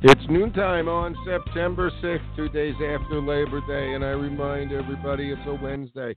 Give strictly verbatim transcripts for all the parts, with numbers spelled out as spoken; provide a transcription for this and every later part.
It's noontime on September sixth, two days after Labor Day, and I remind everybody it's a Wednesday.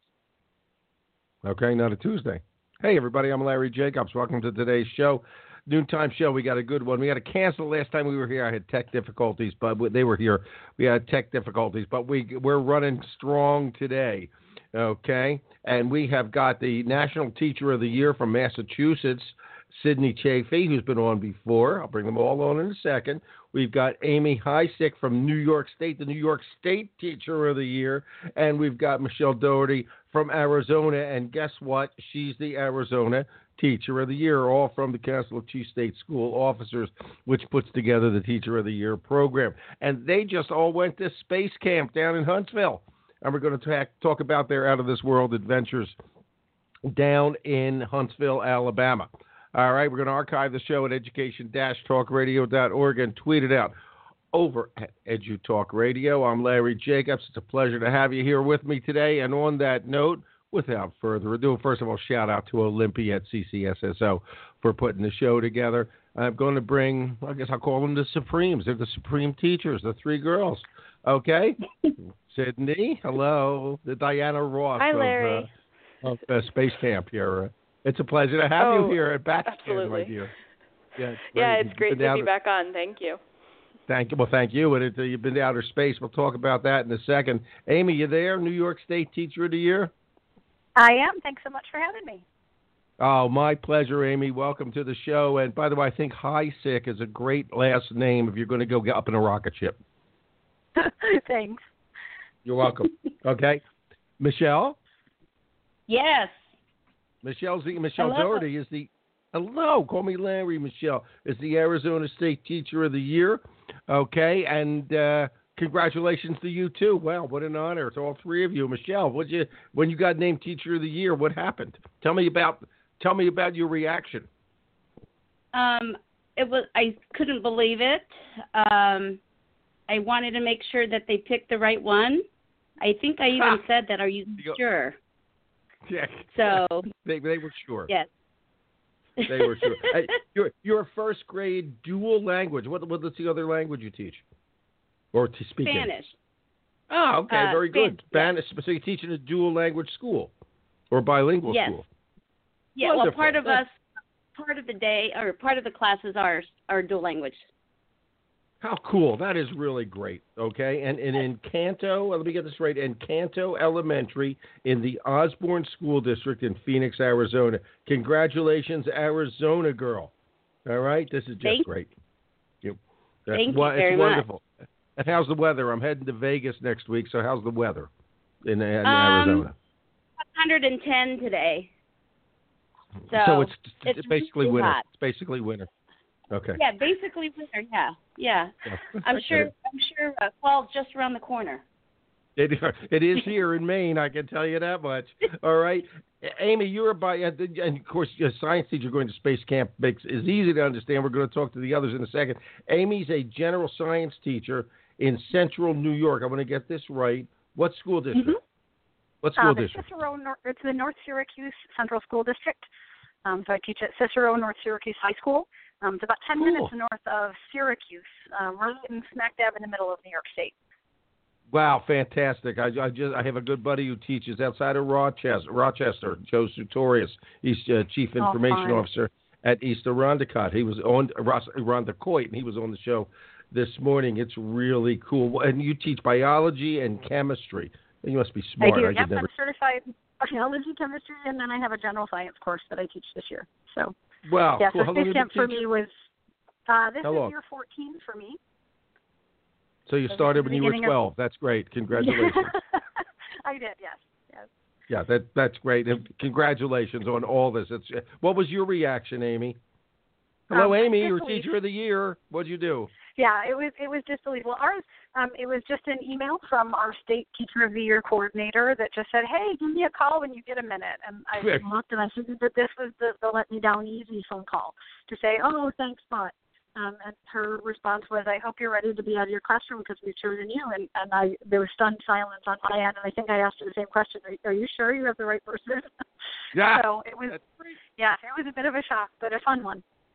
Okay, not a Tuesday. Hey, everybody, I'm Larry Jacobs. Welcome to today's show. Noontime show, we got a good one. We got to cancel last time we were here. I had tech difficulties, but they were here. We had tech difficulties, but we, we're running strong today, okay? And we have got the National Teacher of the Year from Massachusetts, Sydney Chafee, who's been on before. I'll bring them all on in a second. We've got Amy Heisick from New York State, the New York State Teacher of the Year. And we've got Michelle Doherty from Arizona. And guess what? She's the Arizona Teacher of the Year, all from the Council of Chief State School Officers, which puts together the Teacher of the Year program. And they just all went to space camp down in Huntsville. And we're going to talk, talk about their out-of-this-world adventures down in Huntsville, Alabama. All right, we're going to archive the show at education dash talk radio dot org and tweet it out over at EduTalk Radio. I'm Larry Jacobs. It's a pleasure to have you here with me today. And on that note, without further ado, first of all, shout out to Olympia at C C S S O for putting the show together. I'm going to bring, I guess I'll call them the Supremes. They're the Supreme Teachers, the three girls. Okay? Sydney, hello. The Diana Ross Hi, of, Larry. Uh, of uh, Space Camp here. It's a pleasure to have oh, you here at Baxter, absolutely. my dear. Yeah, it's yeah, it's great to be to, back on. Thank you. Thank you. Well, thank you. And it, uh, you've been to outer space. We'll talk about that in a second. Amy, you there? New York State Teacher of the Year? I am. Thanks so much for having me. Oh, my pleasure, Amy. Welcome to the show. And by the way, I think Heisick is a great last name if you're going to go get up in a rocket ship. Thanks. You're welcome. Okay. Michelle? Yes. Michelle's the, Michelle Hello. Doherty is the, hello, call me Larry, Michelle, is the Arizona State Teacher of the Year. Okay, and uh, congratulations to you, too. Wow, what an honor. It's all three of you. Michelle, what you when you got named Teacher of the Year, what happened? Tell me about tell me about your reaction. Um, it was I couldn't believe it. Um, I wanted to make sure that they picked the right one. I think I even Ha! said that. Are you You- sure? Yeah. So they they were sure. yes. They were sure. Hey, your your first grade dual language. What what's the other language you teach? Or to speak in? Spanish. Oh, okay, Uh, very good. Spanish, Spanish. So you're teaching a dual language school or bilingual Yes. school. Yeah. Well, Wonderful. part of That's- us, part of the day, or part of the classes are are dual language. How cool. That is really great. Okay. And, and in Canto, let me get this right, in Canto Elementary in the Osborne School District in Phoenix, Arizona. Congratulations, Arizona girl. All right. This is just Thank, great. You. That's, thank you it's very wonderful. Much. And how's the weather? I'm heading to Vegas next week. So how's the weather in, in um, Arizona? one hundred ten today. So, so it's, it's it's basically really winter. hot. It's basically winter. Okay. Yeah, basically winter. Yeah, yeah. Yeah. I'm I sure. get it. I'm sure. Uh, well, just around the corner. It, it is here in Maine, I can tell you that much. All right. Amy, you're a bi- and of course, a science teacher going to space camp makes is easy to understand. We're going to talk to the others in a second. Amy's a general science teacher in central New York. I want to get this right. What school district? Mm-hmm. What school uh, district? Cicero, it's the North Syracuse Central School District. Um, so I teach at Cicero North Syracuse High School. Um, it's about ten Cool. minutes north of Syracuse. Um, we're in smack dab in the middle of New York State. Wow, fantastic! I, I just I have a good buddy who teaches outside of Rochester. Rochester, Joe Sutorius. He's uh, chief Oh, information fine. officer at East Arondacott. He was on Arondacott, and he was on the show this morning. It's really cool. And you teach biology and chemistry. You must be smart. I do. I Yep, could never. I'm certified in biology, chemistry, and then I have a general science course that I teach this year. So Wow, yeah, cool. so How long space have camp you for been me was uh, this How is long? year fourteen for me. So you So started this when is you were beginning of- twelve. That's great. Congratulations. I did, yes, yes. Yeah, that that's great. And congratulations on all this. It's, what was your reaction, Amy? Hello, Um, Amy. You're disbelief. Teacher of the Year. What'd you do? Yeah, it was it was disbelievable. Ours, um, it was just an email from our state Teacher of the Year coordinator that just said, "Hey, give me a call when you get a minute." And I Good. looked and I figured that this was the, the let me down easy phone call to say, "Oh, thanks, but." Um, and her response was, "I hope you're ready to be out of your classroom because we've chosen you." And and I there was stunned silence on my end, and I think I asked her the same question: "Are, are you sure you have the right person?" Yeah. So it was, That's great. yeah, it was a bit of a shock, but a fun one.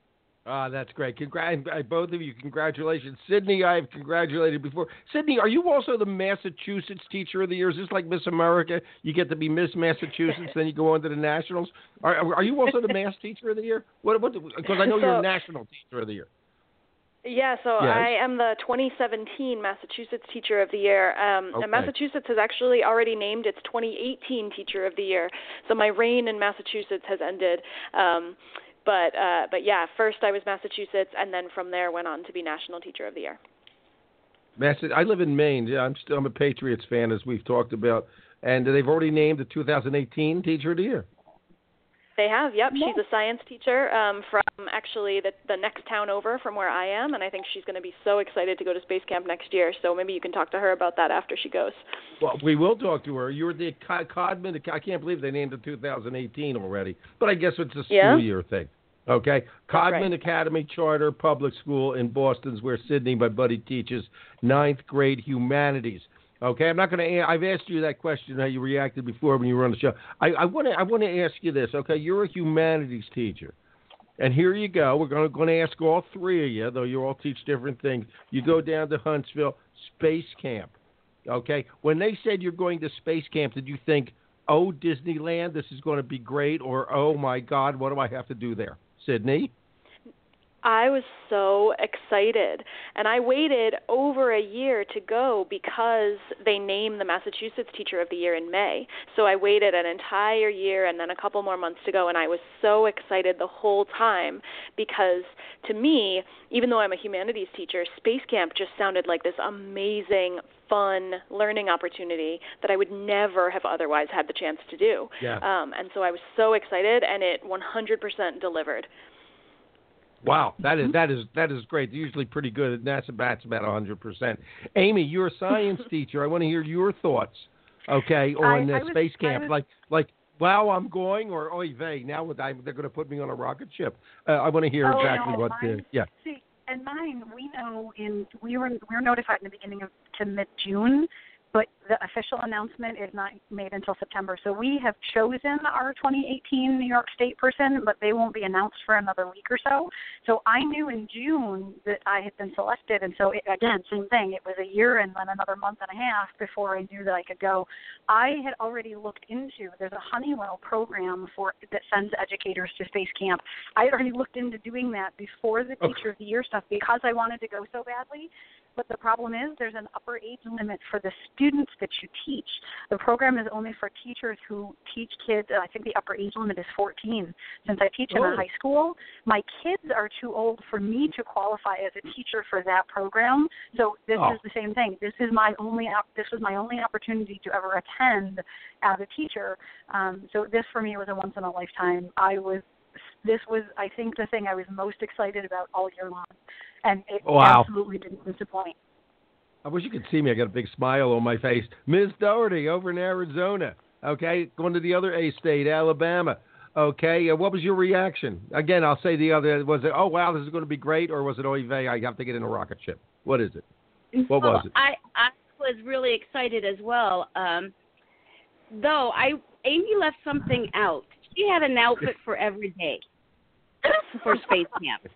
Ah, that's great. Congra- both of you, congratulations. Sydney, I've congratulated before. Sydney, are you also the Massachusetts Teacher of the Year? Is this like Miss America? You get to be Miss Massachusetts, then you go on to the Nationals. Are, are you also the Mass Teacher of the Year? What? What? Because I know so, you're National Teacher of the Year. Yeah, so yes. I am the twenty seventeen Massachusetts Teacher of the Year. Um, okay. And Massachusetts has actually already named its twenty eighteen Teacher of the Year. So my reign in Massachusetts has ended. Um, But uh, but yeah, first I was Massachusetts, and then from there went on to be National Teacher of the Year. Mass- I live in Maine. Yeah, I'm still I'm a Patriots fan, as we've talked about, and they've already named the two thousand eighteen Teacher of the Year. They have, yep. No. She's a science teacher um, from actually the, the next town over from where I am, and I think she's going to be so excited to go to space camp next year. So maybe you can talk to her about that after she goes. Well, we will talk to her. You're the Codman. I can't believe they named it two thousand eighteen already, but I guess it's a school yeah. year thing. Okay, Codman right. Academy Charter Public School in Boston's where Sydney, my buddy, teaches ninth grade humanities. Okay, I'm not going to. I've asked you that question how you reacted before when you were on the show. I, I want to. I want to ask you this. Okay, you're a humanities teacher, and here you go. We're going to, going to ask all three of you, though you all teach different things. You go down to Huntsville Space Camp. Okay, when they said you're going to space camp, did you think, oh, Disneyland, this is going to be great, or oh my God, what do I have to do there? Sydney? I was so excited, and I waited over a year to go because they named the Massachusetts Teacher of the Year in May. So I waited an entire year and then a couple more months to go, and I was so excited the whole time because to me, even though I'm a humanities teacher, space camp just sounded like this amazing, fun learning opportunity that I would never have otherwise had the chance to do. Yeah. Um, and so I was so excited, and it one hundred percent delivered. Wow, that is that is that is great. They're usually pretty good. NASA bats about one hundred percent. Amy, you're a science teacher. I want to hear your thoughts. Okay, on I, the I space was, camp, was, like like wow, I'm going, or oy vey, now I, they're going to put me on a rocket ship. Uh, I want to hear oh, exactly no, what. mine, Uh, yeah. See, and mine, we know in we were we were notified in the beginning of to mid June. But the official announcement is not made until September. So we have chosen our twenty eighteen New York State person, but they won't be announced for another week or so. So I knew in June that I had been selected. And so, it, again, same thing. It was a year and then another month and a half before I knew that I could go. I had already looked into, there's a Honeywell program for that sends educators to space camp. I had already looked into doing that before the Okay. Teacher of the Year stuff because I wanted to go so badly. But the problem is there's an upper age limit for the students that you teach. The program is only for teachers who teach kids. I think the upper age limit is fourteen. Since I teach in Oh. a high school, my kids are too old for me to qualify as a teacher for that program. So this Oh. is the same thing. This is my only op- this was my only opportunity to ever attend as a teacher. Um, so this for me was a once in a lifetime. I was this was I think the thing I was most excited about all year long. And it Wow. absolutely didn't disappoint. I wish you could see me. I got a big smile on my face. Miz Doherty over in Arizona. Okay, going to the other A state, Alabama. Okay, uh, what was your reaction? Again, I'll say the other. Was it, oh, wow, this is going to be great? Or was it, oy vey, I have to get in a rocket ship? What is it? What well, was it? I, I was really excited as well. Um, though I Amy left something out. She had an outfit for every day for space camp.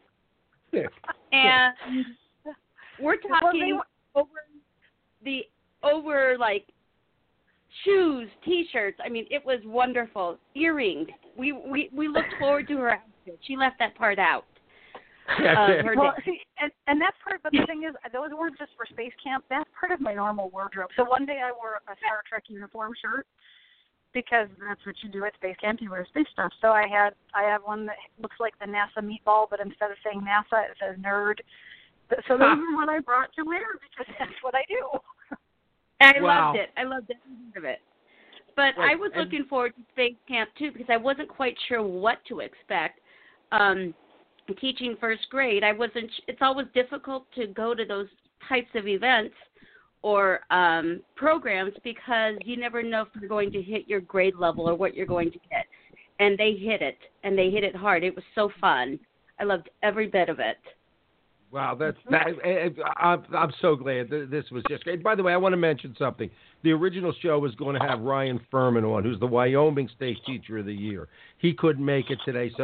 And we're talking well, over the over like shoes, T-shirts. I mean, it was wonderful. Earrings. We we we looked forward to her outfit. She left that part out. Of her well, day. see, and, and that's part. But the thing is, those weren't just for space camp. That's part of my normal wardrobe. So one day I wore a Star Trek uniform shirt because that's what you do at space camp. You wear space stuff. So I had I have one that looks like the NASA meatball, but instead of saying NASA, it says nerd. So those are what I brought to wear because that's what I do. And I Wow. loved it. I loved every bit of it. But Right, I was and- looking forward to space camp too because I wasn't quite sure what to expect. Um, teaching first grade, I wasn't. It's always difficult to go to those types of events or um, programs because you never know if you're going to hit your grade level or what you're going to get. And they hit it, and they hit it hard. It was so fun. I loved every bit of it. Wow, that's that. I'm, I'm so glad this was just great. By the way, I want to mention something. The original show was going to have Ryan Furman on, who's the Wyoming State Teacher of the Year. He couldn't make it today, so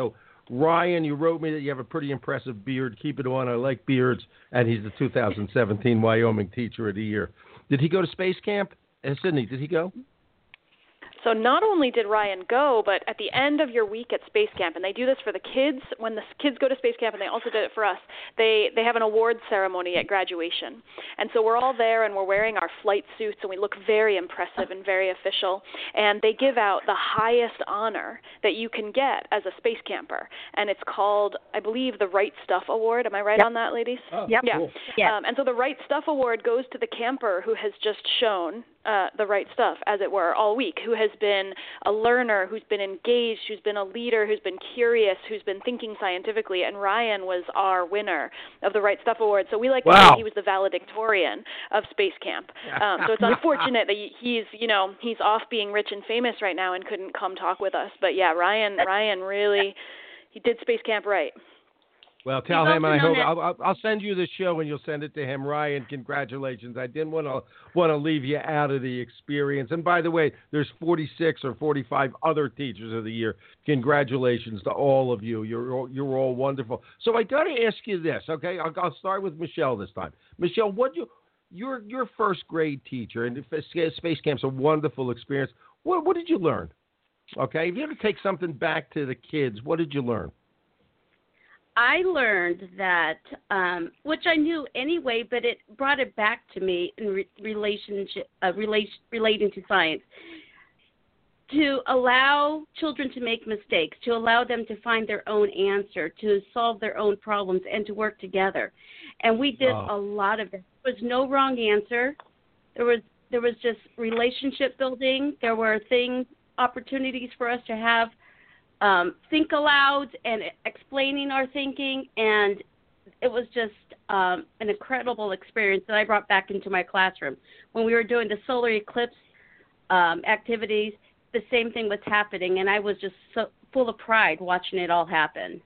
Ryan, you wrote me that you have a pretty impressive beard. Keep it on. I like beards. And he's the two thousand seventeen Wyoming Teacher of the Year. Did he go to Space Camp? Uh, Sydney, did he go? So not only did Ryan go, but at the end of your week at Space Camp, and they do this for the kids, when the kids go to Space Camp, and they also did it for us, they, they have an awards ceremony at graduation. And so we're all there, and we're wearing our flight suits, and we look very impressive and very official. And they give out the highest honor that you can get as a space camper. And it's called, I believe, the Right Stuff Award. Am I right Yep. on that, ladies? Oh, Yep. Yeah. Cool. Yeah. Um, and so the Right Stuff Award goes to the camper who has just shown uh, the right stuff, as it were, all week, who has been a learner, who's been engaged, who's been a leader, who's been curious, who's been thinking scientifically. And Ryan was our winner of the Right Stuff Award. So we like to Wow. say he was the valedictorian of Space Camp. Um, so it's unfortunate that he's, you know, he's off being rich and famous right now and couldn't come talk with us. But yeah, Ryan, Ryan really, he did Space Camp right. Well, tell He's him, and I also hope known I'll, I'll, I'll send you the show, and you'll send it to him. Ryan, congratulations! I didn't want to want to leave you out of the experience. And by the way, there's forty-six or forty-five other Teachers of the Year. Congratulations to all of you. You're all, you're all wonderful. So I got to ask you this, okay? I'll, I'll start with Michelle this time. Michelle, what you you're your first grade teacher, and Space Camp's a wonderful experience. What what did you learn? Okay, if you had to take something back to the kids, what did you learn? I learned that, um, which I knew anyway, but it brought it back to me in re- relationship, uh, relation, relating to science. To allow children to make mistakes, to allow them to find their own answer, to solve their own problems, and to work together. And we did Oh. a lot of it. There was no wrong answer. There was there was just relationship building. There were things, opportunities for us to have Um, think aloud and explaining our thinking, and it was just um, an incredible experience that I brought back into my classroom. When we were doing the solar eclipse um, activities, the same thing was happening, and I was just so full of pride watching it all happen.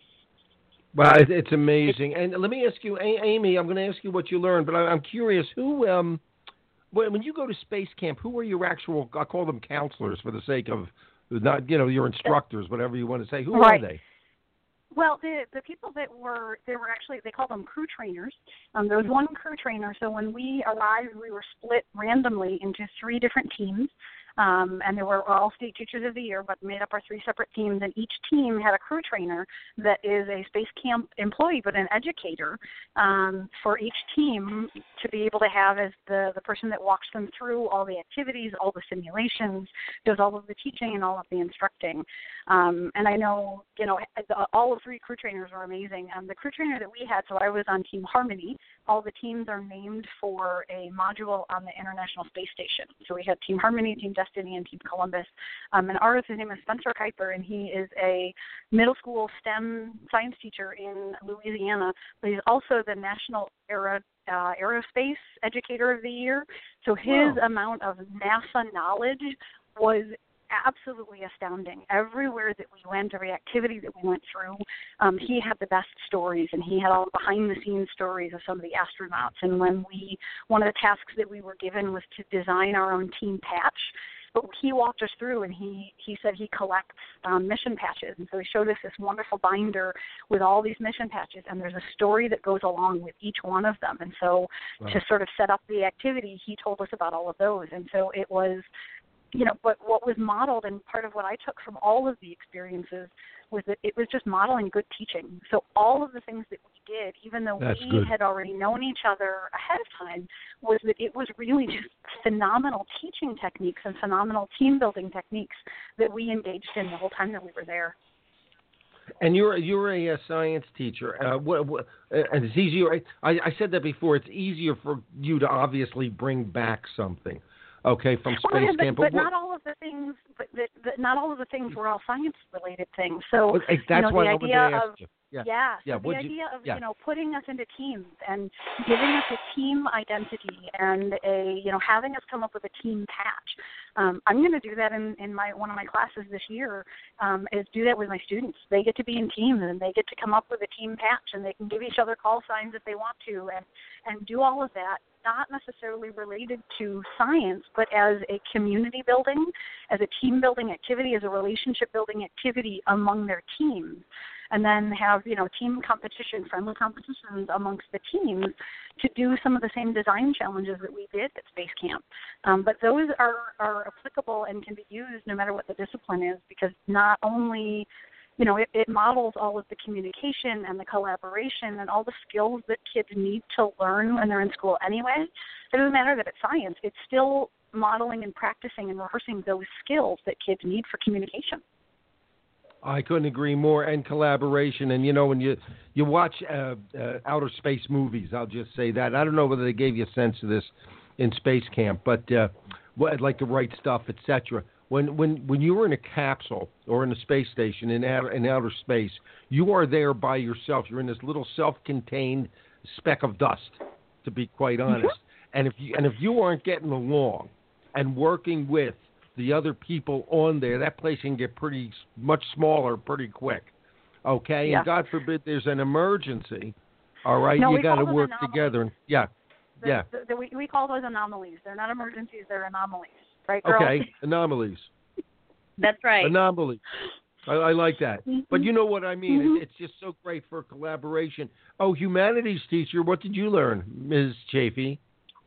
Well, it, it's amazing. And let me ask you, A- Amy, I'm going to ask you what you learned, but I, I'm curious, who, um, when, when you go to Space Camp, who are your actual, I'll call them counselors for the sake of not, you know, your instructors, whatever you want to say. Who Right. are they? Well, the the people that were they were actually they called them crew trainers. Um, there was one crew trainer. So when we arrived, we were split randomly into three different teams, um, and they were all state teachers of the year, but made up our three separate teams. And each team had a crew trainer that is a Space Camp employee, but an educator um, for each team to be able to have as the the person that walks them through all the activities, all the simulations, does all of the teaching and all of the instructing. Um, and I know, you know, all of three crew trainers were amazing. Um, the crew trainer that we had, so I was on Team Harmony. All the teams are named for a module on the International Space Station. So we had Team Harmony, Team Destiny, and Team Columbus. Um, and ours, his name is Spencer Kuiper, and he is a middle school STEM science teacher in Louisiana, but he's also the National Aero, uh, Aerospace Educator of the Year. So his Wow. amount of NASA knowledge was absolutely astounding. Everywhere that we went, every activity that we went through, um, he had the best stories, and he had all the behind-the-scenes stories of some of the astronauts. And when we, one of the tasks that we were given was to design our own team patch, but he walked us through, and he, he said he collects um, mission patches. And so he showed us this wonderful binder with all these mission patches, and there's a story that goes along with each one of them. And so Wow. to sort of set up the activity, he told us about all of those. And so it was, you know, but what was modeled, and part of what I took from all of the experiences was that it was just modeling good teaching. So all of the things that we did, even though That's we good. had already known each other ahead of time, was that it was really just phenomenal teaching techniques and phenomenal team building techniques that we engaged in the whole time that we were there. And you're you're a, uh science teacher. Uh, what, what, uh, and it's easier. I, I said that before. It's easier for you to obviously bring back something, okay, from Space Well, yeah, Camp. but, but what- not all of the things. But, but, but not all of the things were all science-related things. So Well, that's you know, why the I wanted idea to ask of you. Yeah. Yeah, so Yeah, the what'd you- idea of, yeah. you know, putting us into teams and giving us a team identity and a, you know, having us come up with a team patch. Um, I'm going to do that in, in my one of my classes this year, um, is do that with my students. They get to be in teams, and they get to come up with a team patch, and they can give each other call signs if they want to, and, and do all of that not necessarily related to science, but as a community building, as a team building activity, as a relationship building activity among their teams. And then have, you know, team competition, friendly competitions amongst the teams to do some of the same design challenges that we did at Space Camp. Um, but those are, are applicable and can be used no matter what the discipline is, because not only, you know, it, it models all of the communication and the collaboration and all the skills that kids need to learn when they're in school anyway. It doesn't matter that it's science. It's still modeling and practicing and rehearsing those skills that kids need for communication. I couldn't agree more. And collaboration. And, you know, when you, you watch uh, uh, outer space movies, I'll just say that. I don't know whether they gave you a sense of this in Space Camp, but uh, like The Right Stuff, et cetera. When, when, when you were in a capsule or in a space station in outer, in outer space, you are there by yourself. You're in this little self-contained speck of dust, to be quite honest. Mm-hmm. And if you, and if you aren't getting along and working with the other people on there, that place can get pretty much smaller pretty quick. Okay? Yeah. And God forbid there's an emergency. All right? No, you got to work anomalies. together. And, yeah. The, yeah. The, the, we, we call those anomalies. They're not emergencies, they're anomalies. Right, girl? Okay. Anomalies. That's right. Anomalies. I, I like that. Mm-hmm. But you know what I mean? Mm-hmm. It, it's just so great for collaboration. Oh, humanities teacher, what did you learn, Miz Chafee?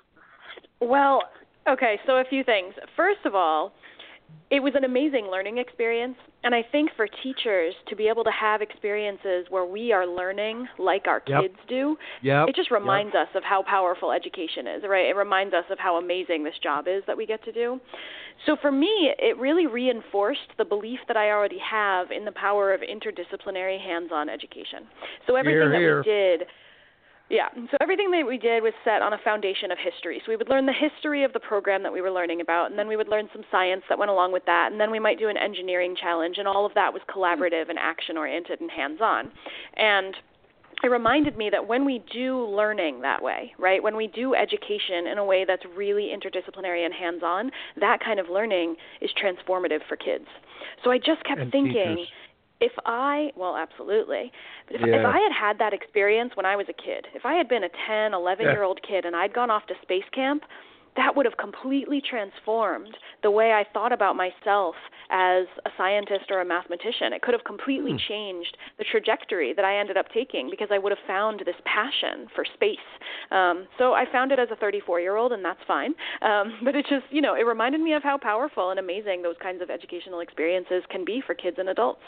Well, okay, so a few things. First of all, it was an amazing learning experience, and I think for teachers to be able to have experiences where we are learning like our yep. kids do, yep. it just reminds yep. us of how powerful education is, right? It reminds us of how amazing this job is that we get to do. So for me, it really reinforced the belief that I already have in the power of interdisciplinary hands-on education. So everything here, here. that we did... Yeah, so everything that we did was set on a foundation of history. So we would learn the history of the program that we were learning about, and then we would learn some science that went along with that, and then we might do an engineering challenge, and all of that was collaborative and action-oriented and hands-on. And it reminded me that when we do learning that way, right, when we do education in a way that's really interdisciplinary and hands-on, that kind of learning is transformative for kids. So I just kept and thinking... teachers. If I, well, absolutely. But if, yeah. if I had had that experience when I was a kid, if I had been a ten, eleven-year-old yeah. kid and I'd gone off to space camp, that would have completely transformed the way I thought about myself as a scientist or a mathematician. It could have completely hmm. changed the trajectory that I ended up taking because I would have found this passion for space. Um, so I found it as a thirty-four-year-old, and that's fine. Um, but it just, you know, it reminded me of how powerful and amazing those kinds of educational experiences can be for kids and adults.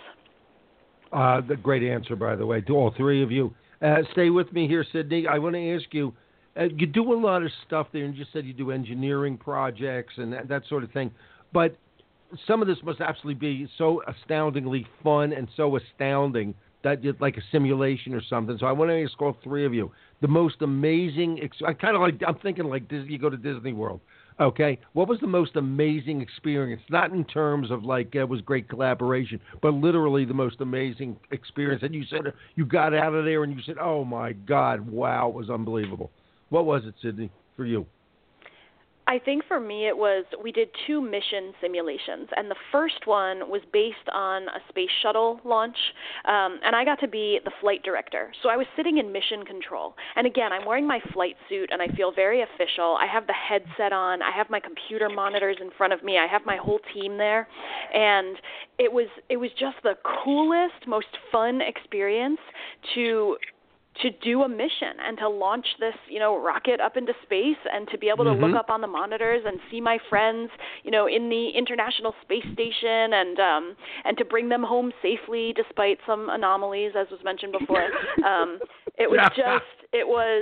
Uh, the great answer, by the way, to all three of you. Uh, stay with me here, Sydney. I want to ask you, uh, you do a lot of stuff there, and you just said you do engineering projects and that, that sort of thing. But some of this must absolutely be so astoundingly fun and so astounding that it's like a simulation or something. So I want to ask all three of you, the most amazing, ex- I kind of like, I'm thinking like Disney, you go to Disney World. Okay, what was the most amazing experience? Not in terms of like it was great collaboration, but literally the most amazing experience. And you said you got out of there and you said, "Oh my God, wow, it was unbelievable." What was it, Sydney, for you? I think for me it was, we did two mission simulations, and the first one was based on a space shuttle launch, um, and I got to be the flight director. So I was sitting in mission control, and again, I'm wearing my flight suit, and I feel very official. I have the headset on. I have my computer monitors in front of me. I have my whole team there, and it was it was just the coolest, most fun experience to to do a mission and to launch this, you know, rocket up into space and to be able to mm-hmm. look up on the monitors and see my friends, you know, in the International Space Station and um, and to bring them home safely despite some anomalies, as was mentioned before. Um, it was just, it was,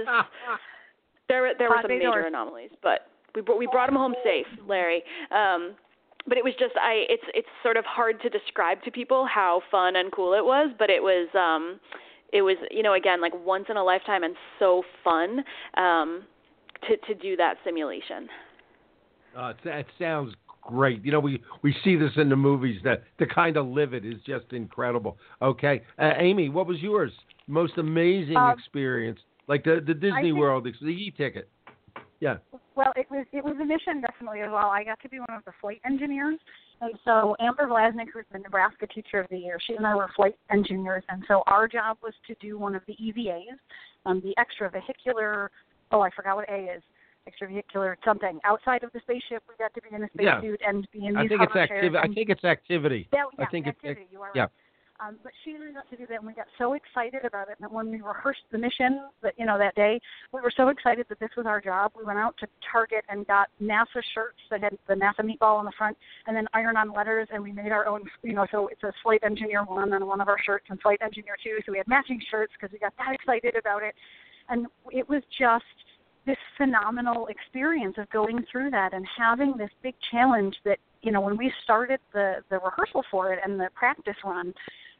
there there were some major anomalies, but we we brought them home safe, Larry. Um, But it was just, I. It's it's sort of hard to describe to people how fun and cool it was, but it was, um, it was, you know, again, like once in a lifetime and so fun um, to to do that simulation. Uh, that sounds great. You know, we, we see this in the movies. That to kind of live it is just incredible. Okay, uh, Amy, what was yours? Most amazing um, experience, like the the Disney think- World, the e-ticket. Yeah. Well, it was it was a mission definitely as well. I got to be one of the flight engineers, and so Amber Vlasnik, who's the Nebraska Teacher of the Year, she and I were flight engineers, and so our job was to do one of the E V As, um, the extravehicular. Oh, I forgot what A is. extravehicular something outside of the spaceship. We got to be in a Yeah. spacesuit and be in these I think it's hover chairs activity. I and- think it's activity. That, yeah, I think activity. it's You are yeah. right. Um, but she really got to do that, and we got so excited about it that when we rehearsed the mission, that you know that day, we were so excited that this was our job. We went out to Target and got NASA shirts that had the NASA meatball on the front, and then iron-on letters, and we made our own. You know, so it's a Flight Engineer one on one of our shirts, and Flight Engineer two. So we had matching shirts because we got that excited about it, and it was just this phenomenal experience of going through that and having this big challenge that, you know, when we started the, the rehearsal for it and the practice run,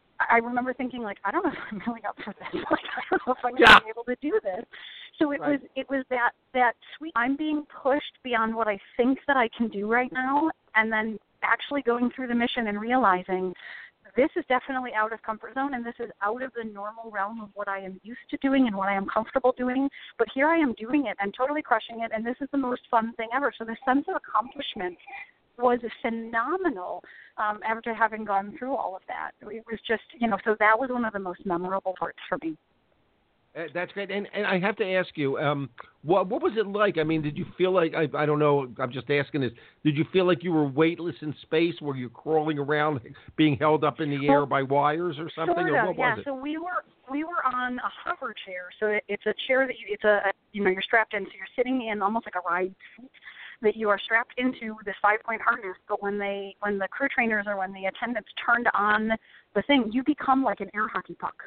I remember thinking, like, I don't know if I'm really up for this. Like, I don't know if I'm yeah. going to be able to do this. So it right. was it was that, that sweet, I'm being pushed beyond what I think that I can do right now, and then actually going through the mission and realizing this is definitely out of comfort zone, and this is out of the normal realm of what I am used to doing and what I am comfortable doing. But here I am doing it and totally crushing it, and this is the most fun thing ever. So the sense of accomplishment was phenomenal um, after having gone through all of that. It was just, you know, so that was one of the most memorable parts for me. Uh, that's great. And and I have to ask you, um, what what was it like? I mean, did you feel like, I I don't know, I'm just asking this, did you feel like you were weightless in space? Were you crawling around being held up in the air well, by wires or something? Sort or of, what yeah. was it? So we were we were on a hover chair. So it, it's a chair that you, it's a, a, you know, you're strapped in. So you're sitting in almost like a ride seat that you are strapped into this five-point harness. But when they, when the crew trainers or when the attendants turned on the thing, you become like an air hockey puck.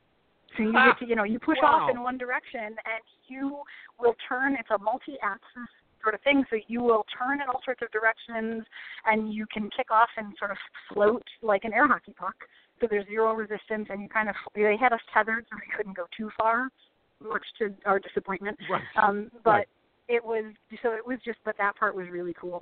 So you get to, you know, you push wow. off in one direction and you will turn. It's a multi-axis sort of thing. So you will turn in all sorts of directions and you can kick off and sort of float like an air hockey puck. So there's zero resistance, and you kind of, they had us tethered so we couldn't go too far, much to our disappointment. Right. Um, but right. it was, so it was just, but that part was really cool.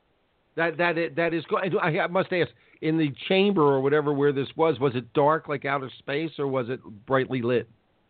That that is, that is good. I must ask, in the chamber or whatever where this was, was it dark like outer space, or was it brightly lit?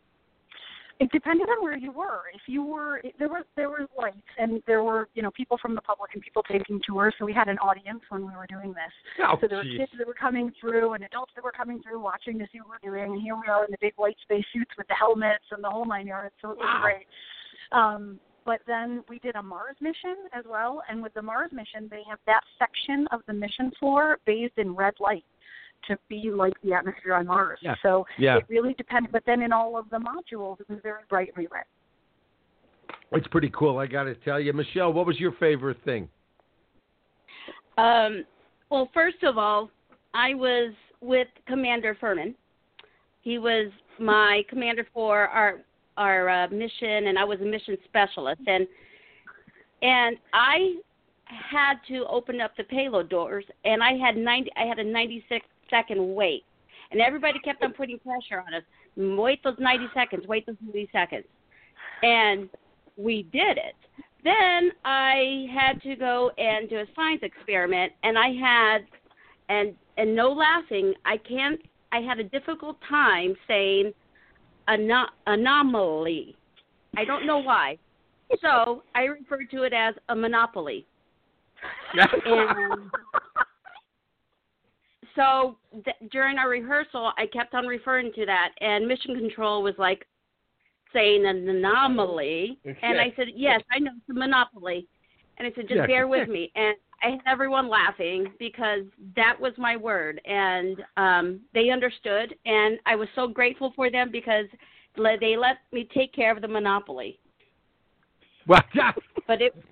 It depended on where you were. If you were, there were there were lights, and there were, you know, people from the public and people taking tours. So we had an audience when we were doing this. Oh, so there geez. were kids that were coming through and adults that were coming through watching to see what we were doing. And here we are in the big white space suits with the helmets and the whole nine yards. So it was wow. great. Um, but then we did a Mars mission as well, and with the Mars mission, they have that section of the mission floor bathed in red light to be like the atmosphere on Mars. Yeah. So yeah. it really depended. But then in all of the modules, it was very brightly lit. It's pretty cool, I got to tell you. Michelle, what was your favorite thing? Um, well, first of all, I was with Commander Furman. He was my commander for our our uh, mission, and I was a mission specialist. And and I had to open up the payload doors, and I had ninety. I had a ninety-six second wait, and everybody kept on putting pressure on us. Wait those ninety seconds. Wait those ninety seconds, and we did it. Then I had to go and do a science experiment, and I had, and and no laughing, I can't. I had a difficult time saying ano- anomaly. I don't know why. So I refer to it as a monopoly. And so th- during our rehearsal, I kept on referring to that, and Mission Control was like saying an anomaly, and I said, yes, I know, it's a monopoly. And I said, just yeah. bear with me. And I had everyone laughing because that was my word, and um, they understood, and I was so grateful for them because they let me take care of the monopoly. Well, yeah. But it,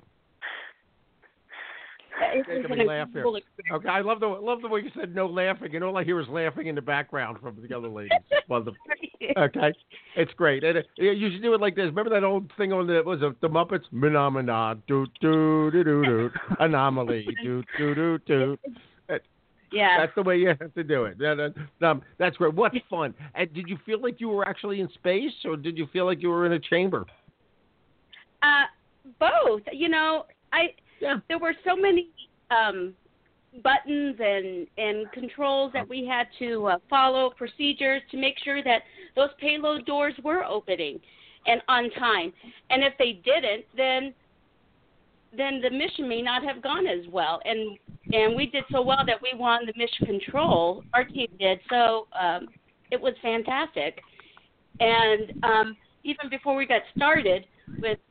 it was Making me an laugh here. incredible experience. Okay, I love the love the way you said no laughing, and all I hear is laughing in the background from the other ladies. Well, the, okay, it's great. And it, you should do it like this. Remember that old thing on the was it the Muppets? Phenomena, do do do do do, anomaly, do do do do. Yeah, that's the way you have to do it. That, that, um, that's great. What fun! And did you feel like you were actually in space, or did you feel like you were in a chamber? Uh, both. You know, I. Yeah. There were so many um, buttons and, and controls that we had to uh, follow, procedures to make sure that those payload doors were opening and on time. And if they didn't, then then the mission may not have gone as well. And and we did so well that we won the mission control. Our team did. So um, it was fantastic. And um, even before we got started with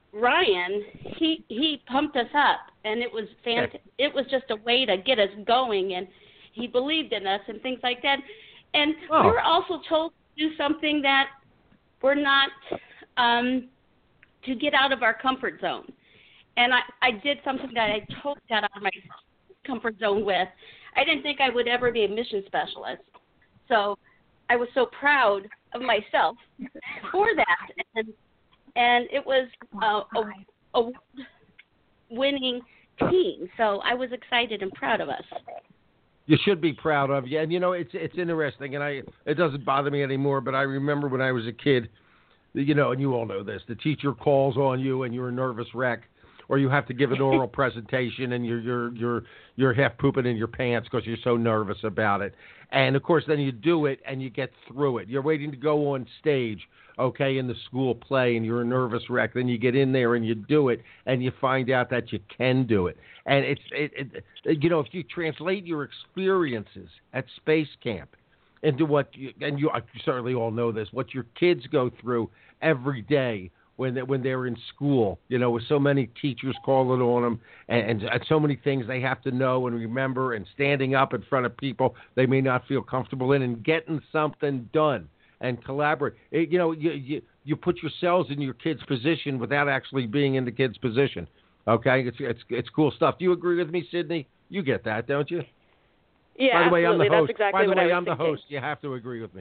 Ryan, he he pumped us up, and it was fant- It was just a way to get us going, and he believed in us and things like that. And oh. we were also told to do something that we're not um, to get out of our comfort zone. And I, I did something that I totally got out of my comfort zone with. I didn't think I would ever be a mission specialist, so I was so proud of myself for that. And And it was a, a, a winning team, so I was excited and proud of us. You should be proud of you. And, you know, it's it's interesting, and I it doesn't bother me anymore, but I remember when I was a kid, you know, and you all know this, the teacher calls on you and you're a nervous wreck, or you have to give an oral presentation and you're, you're, you're, you're half pooping in your pants because you're so nervous about it. And, of course, then you do it and you get through it. You're waiting to go on stage, okay, in the school play, and you're a nervous wreck. Then you get in there and you do it, and you find out that you can do it. And it's, it, it, you know, if you translate your experiences at Space Camp into what, you, and you, you certainly all know this, what your kids go through every day when they, when they're in school, you know, with so many teachers calling on them, and, and so many things they have to know and remember, and standing up in front of people they may not feel comfortable in, and getting something done. And collaborate. It, you know, you, you you put yourselves in your kid's position without actually being in the kid's position. Okay, it's it's it's cool stuff. Do you agree with me, Sydney? You get that, don't you? Yeah, By the way, absolutely. I'm the host. That's exactly By the what way, I was I'm the thinking. host. You have to agree with me.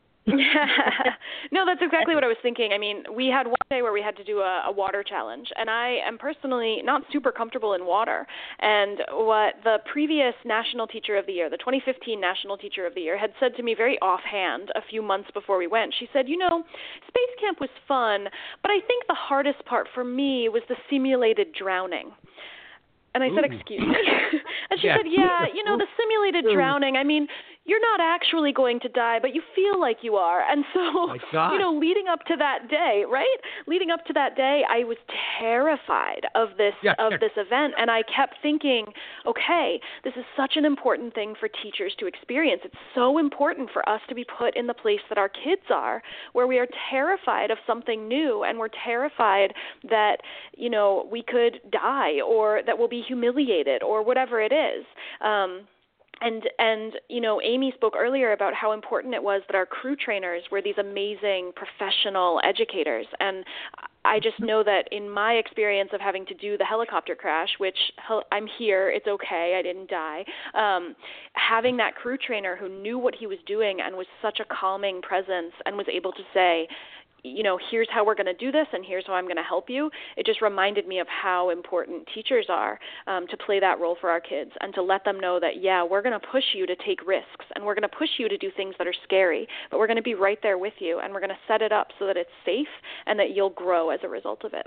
No, that's exactly what I was thinking. I mean, we had one day where we had to do a, a water challenge, and I am personally not super comfortable in water. And what the previous National Teacher of the Year, the twenty fifteen National Teacher of the Year, had said to me very offhand a few months before we went, she said, you know, Space Camp was fun, but I think the hardest part for me was the simulated drowning. And I said, Ooh. excuse me. And she Yeah. said, yeah, you know, the simulated drowning, I mean, you're not actually going to die, but you feel like you are. And so, My God. you know, leading up to that day, right? Leading up to that day, I was terrified of this Yeah. of this event, and I kept thinking, okay, this is such an important thing for teachers to experience. It's so important for us to be put in the place that our kids are, where we are terrified of something new, and we're terrified that, you know, we could die, or that we'll be humiliated, or whatever it is. Um, And, and you know, Amy spoke earlier about how important it was that our crew trainers were these amazing professional educators. And I just know that in my experience of having to do the helicopter crash, which I'm here, it's okay, I didn't die, um, having that crew trainer who knew what he was doing and was such a calming presence and was able to say, you know, here's how we're going to do this, and here's how I'm going to help you. It just reminded me of how important teachers are um, to play that role for our kids, and to let them know that, yeah, we're going to push you to take risks, and we're going to push you to do things that are scary, but we're going to be right there with you, and we're going to set it up so that it's safe and that you'll grow as a result of it.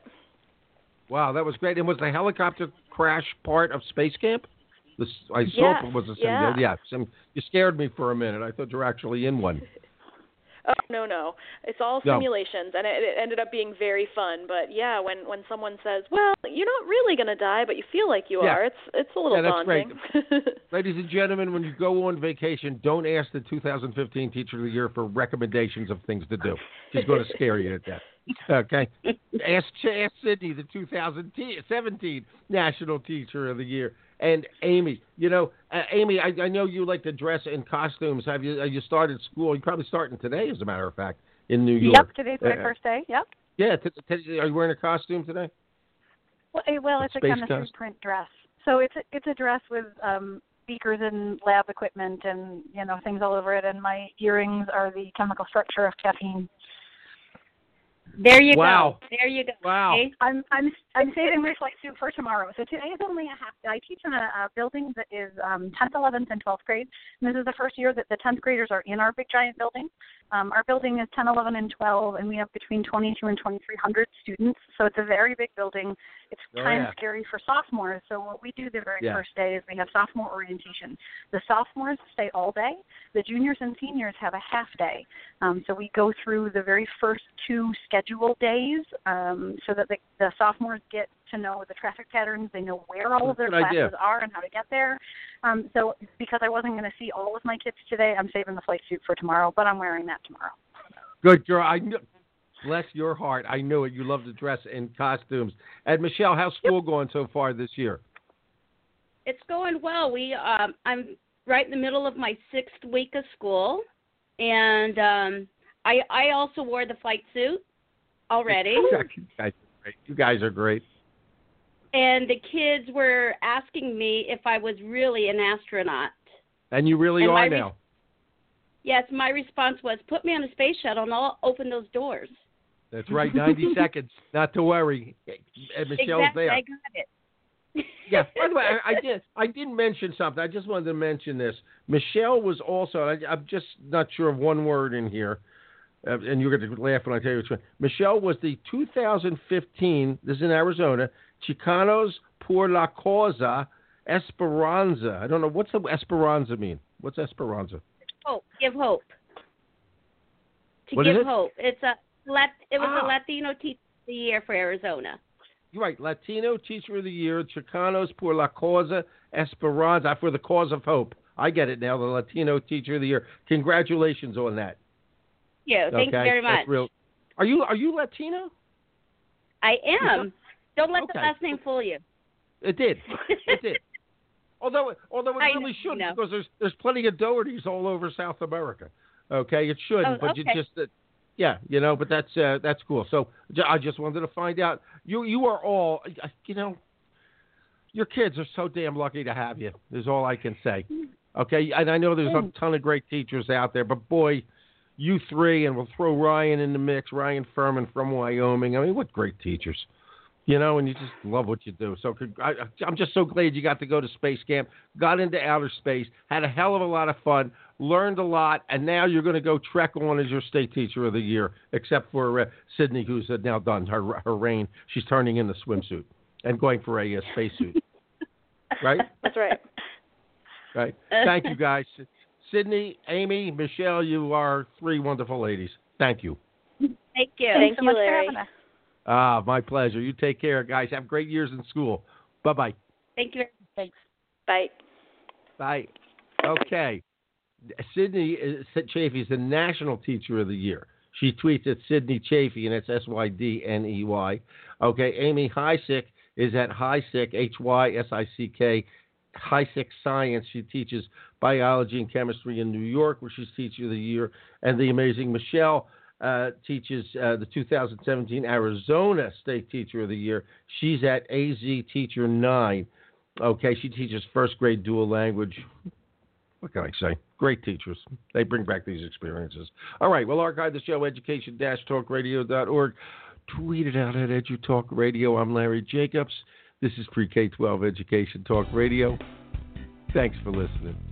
Wow, that was great. And was the helicopter crash part of Space Camp? The, I saw Yes, it was a yeah. yeah. Some, you scared me for a minute. I thought you were actually in one. Oh, no, no. It's all No. simulations, and it, it ended up being very fun. But, yeah, when, when someone says, well, you're not really going to die, but you feel like you Yeah. are, it's it's a little Yeah, that's daunting. great. Ladies and gentlemen, when you go on vacation, don't ask the two thousand fifteen Teacher of the Year for recommendations of things to do. She's going to scare you to death. Okay? Ask, ask Sydney, the two thousand seventeen National Teacher of the Year. And Amy, you know, uh, Amy, I, I know you like to dress in costumes. Have you? Have you started school? You're probably starting today, as a matter of fact, in New York. Yep, today's my Uh, first day. Yep. Yeah. T- t- are you wearing a costume today? Well, eh, well, A it's a space chemistry costume? print dress. So it's a, it's a dress with um, beakers and lab equipment and, you know, things all over it. And my earrings are the chemical structure of caffeine. There you Wow. go. There you go. Wow. Okay? I'm I'm I'm saving my flight suit for tomorrow. So today is only a half. I teach in a, a building that is um, tenth, eleventh, and twelfth grade. And this is the first year that the tenth graders are in our big giant building. Um, our building is ten, eleven, and twelve, and we have between twenty-two and twenty-three hundred students. So it's a very big building. It's Oh, kind yeah. of scary for sophomores. So what we do the very Yeah. first day is we have sophomore orientation. The sophomores stay all day. The juniors and seniors have a half day. Um, so we go through the very first two scheduled days um, so that the, the sophomores get to know the traffic patterns. They know where all of their Good idea. classes are and how to get there. Um, so because I wasn't going to see all of my kids today, I'm saving the flight suit for tomorrow, but I'm wearing that tomorrow. Good girl. I knew, Bless your heart. I knew it. You love to dress in costumes. And Michelle, how's school going so far this year? It's going well. We um, I'm right in the middle of my sixth week of school, and um, I I also wore the flight suit already. You guys are great. You guys are great. And the kids were asking me if I was really an astronaut. And you really and are re- now. Yes, my response was, put me on a space shuttle and I'll open those doors. That's right, ninety seconds, not to worry. And Michelle's exactly, there. I got it. Yeah, by the way, I, I did I did mention something. I just wanted to mention this. Michelle was also, I, I'm just not sure of one word in here, uh, and you're going to laugh when I tell you which one. Michelle was the two thousand fifteen, this is in Arizona, Chicanos por la Causa Esperanza. I don't know, what's the Esperanza mean? What's Esperanza? Hope, give hope. To what give is it? hope. It's a Lat- it was ah. a Latino Teacher of the Year for Arizona. You're right, Latino Teacher of the Year, Chicanos por la Causa Esperanza, for the cause of hope. I get it now, the Latino Teacher of the Year. Congratulations on that. Yeah, thank okay? you very much. That's real. Are you are you Latino? I am. Don't let okay. the last name fool you. It did. It did. Although, although it I really shouldn't, know. because there's there's plenty of Dohertys all over South America. Okay, it shouldn't, Oh, but okay. you just, uh, yeah, you know. But that's uh, that's cool. So j- I just wanted to find out. You you are all, you know, your kids are so damn lucky to have you. Is all I can say. Okay, and I know there's a ton of great teachers out there, but boy, you three, and we'll throw Ryan in the mix. Ryan Furman from Wyoming. I mean, what great teachers. You know, and you just love what you do. So I, I'm just so glad you got to go to space camp, got into outer space, had a hell of a lot of fun, learned a lot, and now you're going to go trek on as your state teacher of the year, except for uh, Sydney, who's uh, now done her her reign. She's turning in the swimsuit and going for a, a spacesuit. Right? That's right. Right. Thank you, guys. Sydney, Amy, Michelle, you are three wonderful ladies. Thank you. Thank you. Thank so you, much for Larry. having us. Ah, my pleasure. You take care, guys. Have great years in school. Bye-bye. Thank you. Thanks. Bye. Bye. Okay. Sydney Chafee is the National Teacher of the Year. She tweets at Sydney Chafee, and it's S Y D N E Y. Okay. Amy Hysick is at Hysick, H Y S I C K, Hysick Science. She teaches biology and chemistry in New York, where she's Teacher of the Year. And the amazing Michelle Uh, teaches uh, the two thousand seventeen Arizona State Teacher of the Year. She's at A Z Teacher nine. Okay, she teaches first grade dual language. What can I say? Great teachers. They bring back these experiences. All right, we'll archive the show, education dash talk radio dot org. Tweet it out at EduTalk Radio. I'm Larry Jacobs. This is Pre-K twelve Education Talk Radio. Thanks for listening.